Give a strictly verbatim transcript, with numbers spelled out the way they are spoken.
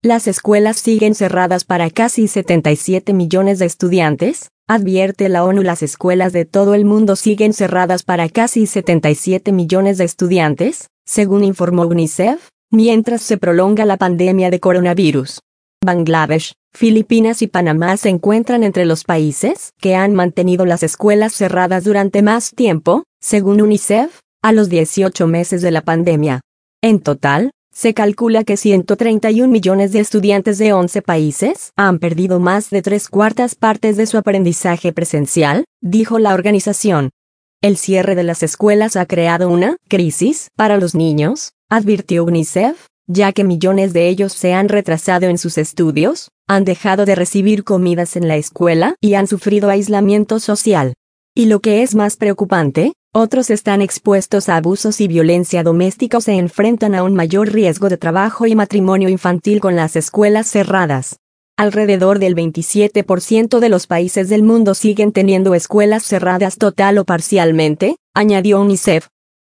Las escuelas siguen cerradas para casi setenta y siete millones de estudiantes, advierte la ONU. Las escuelas de todo el mundo siguen cerradas para casi setenta y siete millones de estudiantes, según informó UNICEF, mientras se prolonga la pandemia de coronavirus. Bangladesh, Filipinas y Panamá se encuentran entre los países que han mantenido las escuelas cerradas durante más tiempo, según UNICEF, a los dieciocho meses de la pandemia. En total, se calcula que ciento treinta y un millones de estudiantes de once países han perdido más de tres cuartas partes de su aprendizaje presencial, dijo la organización. El cierre de las escuelas ha creado una crisis para los niños, advirtió UNICEF, ya que millones de ellos se han retrasado en sus estudios, han dejado de recibir comidas en la escuela y han sufrido aislamiento social. Y lo que es más preocupante, otros están expuestos a abusos y violencia doméstica o se enfrentan a un mayor riesgo de trabajo y matrimonio infantil con las escuelas cerradas. Alrededor del veintisiete por ciento de los países del mundo siguen teniendo escuelas cerradas total o parcialmente, añadió UNICEF.